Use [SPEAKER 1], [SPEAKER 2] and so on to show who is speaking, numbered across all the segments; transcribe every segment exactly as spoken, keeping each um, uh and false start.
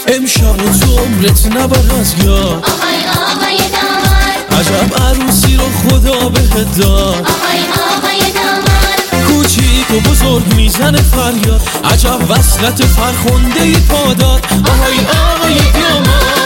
[SPEAKER 1] امشب و تو عمرت نبر از یاد،
[SPEAKER 2] آهای آهای داماد،
[SPEAKER 1] عجب عروسی رو خدا بهت داد.
[SPEAKER 2] آهای آهای داماد،
[SPEAKER 1] کوچیک و بزرگ میزنه فریاد، عجب وصلت فرخنده ای پاداد. آهای آهای داماد،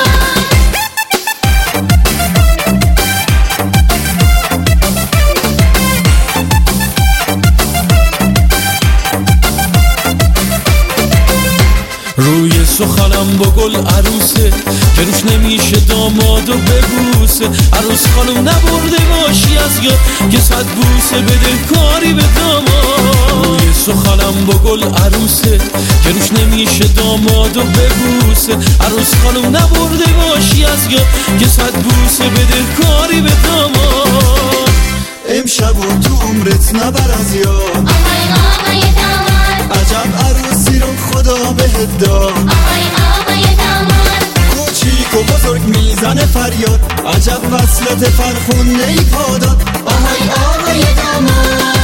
[SPEAKER 1] روی سخنم با گل عروسه که روش نمیشه دامادو ببوسه. عروس خانم نبرده باشی از یاد که صد بوسه بده کاری به داماد. روی سخنم با گل عروسه که روش نمیشه دامادو ببوسه. عروس خانم نبرده باشی از یاد که صد بوسه بده کاری به داماد.
[SPEAKER 3] امشب و تو عمرت نبر از یاد،
[SPEAKER 2] آهای آهای داماد،
[SPEAKER 3] عجب عروسی رو خدا بهت داد.
[SPEAKER 2] آهای آهای داماد،
[SPEAKER 3] کوچیک و بزرگ میزنه فریاد، عجب وصلت فرخنده ای پاداد. آهای آهای داماد،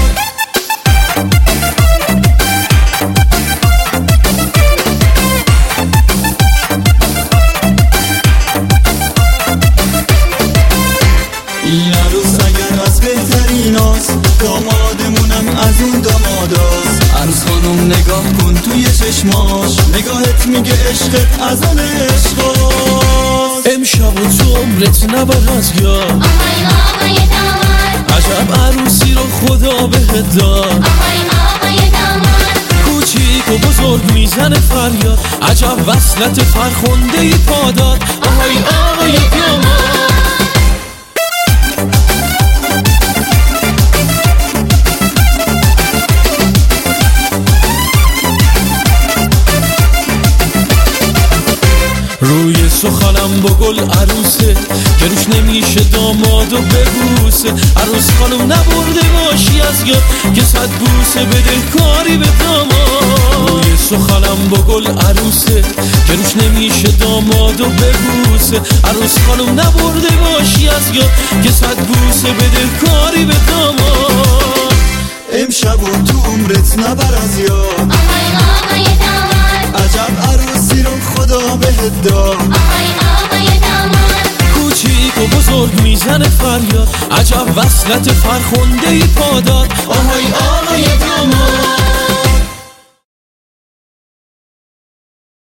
[SPEAKER 3] این عروس اگر از بهتریناست، دامادمونم از اون داماداست. عروس خانم نگاه کن توی چشماش، نگاهت میگه عشقت از اون عشقاست.
[SPEAKER 1] امشب و تو عمرت نبر از یاد،
[SPEAKER 2] آهای آهای داماد،
[SPEAKER 1] عجب عروسی رو خدا بهت داد.
[SPEAKER 2] آهای آهای داماد،
[SPEAKER 1] کوچیک و بزرگ میزنه فریاد، عجب وصلت فرخنده ای پاداد. آهای آهای داماد، روی سخنم با گل عروسه که روش نمیشه دامادو ببوسه. عروس خانم نبرده باشی از یاد که صد بوسه بده کاری به داماد. روی سخنم با گل عروسه که روش نمیشه دامادو ببوسه. عروس خانم نبرده باشی از یاد که صد بوسه بده کاری به داماد.
[SPEAKER 3] امشب و تو عمرت نبر از یاد،
[SPEAKER 2] آهای آهای داماد،
[SPEAKER 3] عجب عروسی رو خدا بهت داد.
[SPEAKER 2] آهای آهای داماد،
[SPEAKER 1] کوچیک و بزرگ میزنه فریاد، عجب وصلت فرخنده ای پاداد. آهای آهای داماد.